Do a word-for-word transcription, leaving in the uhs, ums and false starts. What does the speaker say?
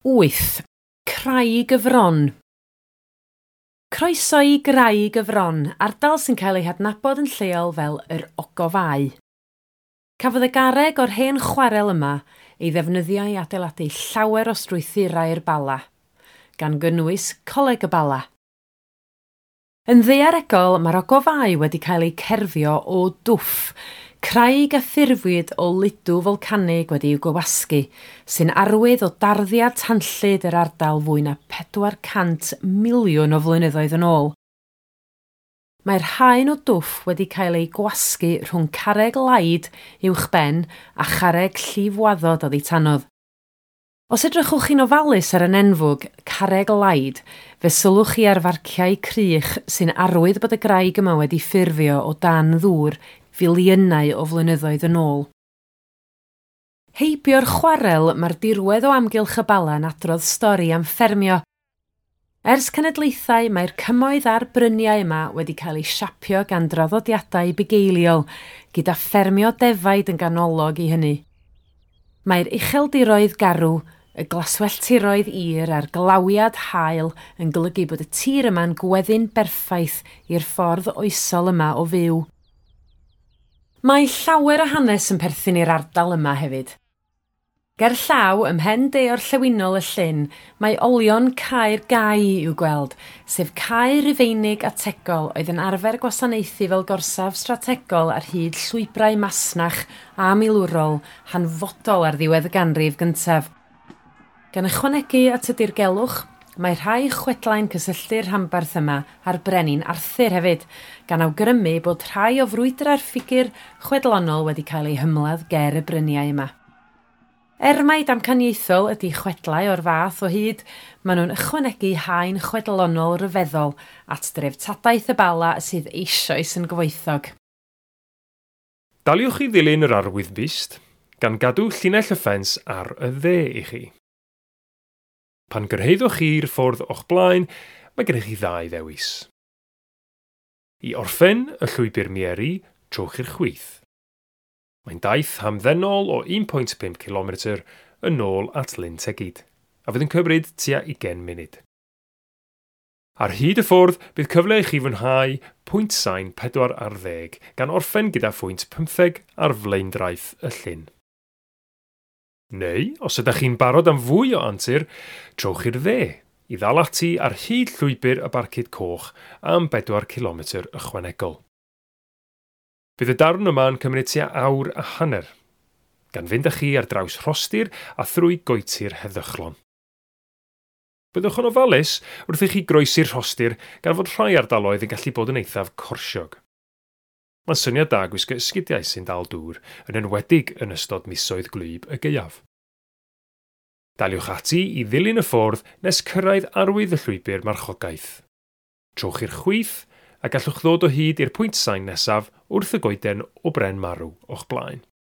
wyth. Craig y Fron. Croeso i Graig y Fron, ardal sy'n cael ei hadnabod yn lleol fel yr Ogofau. Cafodd y garreg o'r hen chwarel yma ei ddefnyddio i adeiladu llawer o strwythurau'r Bala, gan gynnwys Coleg y Bala. Yn ddaearegol, mae'r Ogofau wedi cael ei cerfio o dwff, craig a ffurfwyd o ludw folcanig wedi i'w gywasgu, sy'n arwydd o darddiad tanllyd yr ardal fwy na pedwar cant miliwn o flynyddoedd yn ôl. Mae'r haen o dwff wedi cael ei gwasgu rhwng carreg laid uwchben a charreg llifwaddod oddi tanodd. Os edrychwch chi'n ofalus ar yn enfwg carreg laid, fe sylwch chi ar farciau crych sy'n arwydd bod y graig yma wedi ffurfio o dan ddŵr filiynau o flynyddoedd yn ôl. Heibio'r chwarel, mae'r dirwedd o amgylch y Bala'n adrodd stori am ffermio. Ers cenedlaethau, mae'r cymoedd a'r bryniau yma wedi cael eu siapio gan draddodiadau bugeiliol, gyda ffermio defaid yn ganolog i hynny. Mae'r ucheldiroedd garw, y glaswelltiroedd ir a'r glawiad hael yn golygu bod y tir yma'n gweddyn berffaith i'r ffordd oesol yma o fyw. Mae llawer o hanes yn perthyn i'r ardal yma hefyd. Ger llaw, ymhen de o'r llewinol y llyn, mae olion Caer Gai i'w gweld, sef cae Rufeinig a tegol oedd yn arfer gwasanaethu fel gorsaf strategol ar hyd llwybrau masnach a milwrol hanfodol ar ddiwedd y ganrif gyntaf. Gan ychwanegu at y dirgelwch, mae rhai chwedlau'n cysylltu'r rhanbarth yma a'r brenin Arthur hefyd, gan awgrymu bod rhai o frwydra'r ffigur chwedlonol wedi cael ei hymladd ger y bryniau yma. Er mai damcaniaethol ydy chwedlau o'r fath o hyd, maen nhw'n ychwanegu haen chwedlonol ryfeddol at dreftadaeth y Bala sydd eisoes yn gyfoethog. Daliwch i ddilyn yr arwydd bist, gan gadw llinell y ffens ar y dde i chi. Pan gyrhaeddwch chi'r ffordd o'ch blaen, mae gennych chi ddau ddewis. I orffen y llwybr Mieri, trowch i'r chwith. Mae'n daith hamddenol o un pwynt pump cilometr yn ôl at Lyn Tegid, a fydd yn cymryd tua ugain munud. Ar hyd y ffordd, bydd cyfle i chi fwynhau pwynt sain pedwar ar ddeg, gan orffen gyda phwynt pymtheg ar flaendraeth y llyn. Neu, os ydych chi'n barod am fwy o antur, trowch i'r dde, i ddal ati ar hyd llwybr y Barcud Coch am bedwar cilometr ychwanegol. Bydd y darn yma'n cymryd tua awr a hanner, gan fynd â chi ar draws rhostir a thrwy goeti'r heddychlon. Byddwch yn ofalus wrth i chi groesi'r rhostir gan fod rhai ardaloedd yn gallu bod yn eithaf corsiog. Mae'n syniad da gwisgo esgidiau sy'n dal dŵr, yn enwedig yn ystod misoedd gwlyb y gaeaf. Daliwch ati i ddilyn y ffordd nes cyrraedd arwydd y llwybr marchogaeth. Trowch i'r chwith a gallwch ddod o hyd i'r pwynt sain nesaf wrth y goeden o Bren Marw o'ch blaen.